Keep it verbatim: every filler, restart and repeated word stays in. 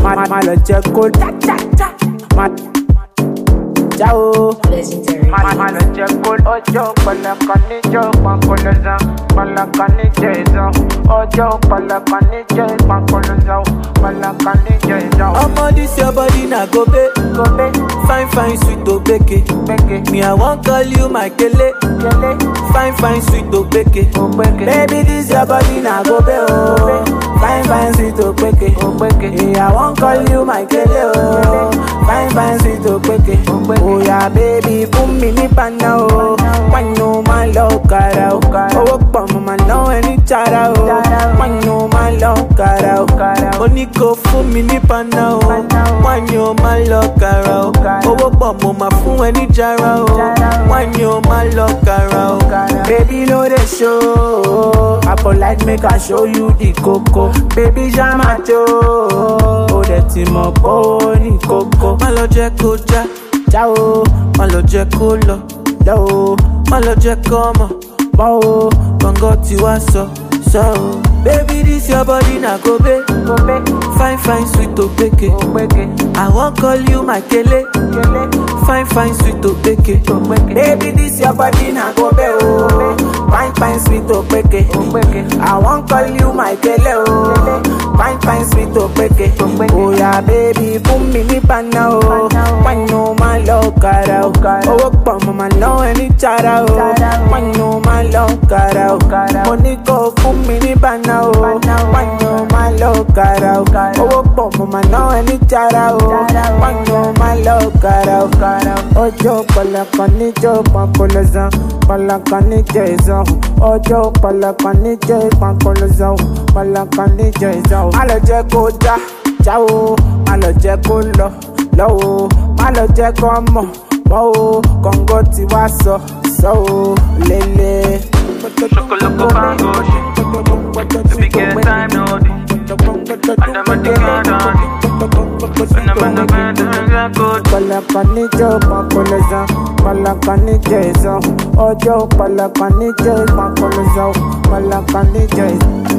má má lọ jẹ kó já já já. Má já o. Legendary. Má má lọ jẹ kó ọjọ́ pẹlẹkan níjọ́ pankolosan pẹlẹkan níjọ́ ìzán. Ọjọ́ pẹlẹkan níjọ́ pankolosan pẹlẹkan níjọ́ ìzán. Omo this your body na gobe, Gobe fine fine sweet obeke. gbẹ̀gẹ̀ Me I wan call you my kele, kele fine fine sweet obeke. ògbẹ̀gẹ̀. Baby this your body na gobe oh, fine fine sweet obeke. Ògbẹ̀gẹ̀. Me I wan call you my kele oh, fine fine sweet obeke. Oh yeah baby fún mi ní bana o, wánú má lọ kára o, owó pọ̀ mo máa ná ẹni jára o, wánú má lọ kára o, ó ní kó fún mi ní bana o, wánú má lọ kára o, owó pọ̀ mo máa fún ẹni jára o, wánú má lọ kára o. Baby no dey show, I for like make I show you the koko. Baby jama jo, ó dẹ̀ ti mọ̀ pé ó ní koko. Má lọ jẹ́ kó já, já o, má lọ jẹ́ kó lọ, lọ o, má lọ jẹ́ kó mọ̀, mọ́ o, gbọ̀ngàn tí wàá sọ, sọ o. Baby this your body na gobe, Gobe fine fine sweet obeke. ògbẹ̀gẹ̀ I wan call you my kele, kele fine fine sweet obeke. ògbẹ̀gẹ̀. Baby this your body na gobe oh, fine fine sweet obeke. Ògbẹ̀gẹ̀. I wan call you my kele oh, fine fine sweet obeke. Oh yeah baby fún mi ní bana o, wánú má lọ kára o, owó pọ̀ mo máa ná ẹni jára o, wánú má lọ kára o, mo ní kó fún mi ní bana o, wánú má lọ kára o, owó pọ̀ mo máa ná ẹni jára o, wánú má lọ kára o. Ọjọ́ pẹlẹkan níjọ́ pankolosan pẹlẹkan níjọ́ ìzán. Ọjọ́ pẹlẹkan níjọ́ pankolosan pẹlẹkan níjọ́ ìzán. Má lọ jẹ́ kó já, já o, má lọ jẹ́ kó lọ, lọ o, má lọ jẹ́ kó mọ̀, mọ́ o, kọ̀ǹgọ́ tí wá sọ, sọ o, lélẹ̀. Chocolate bango, baby get time no day. And I'm on the ground on it. And I'm on the ground and I'm good. Pẹlẹkan níjọ́ pankolosan pẹlẹkan níjọ́ ìzán. Ọjọ́ pẹlẹkan níjọ́ pankolosan pẹlẹkan níjọ́ ìzán.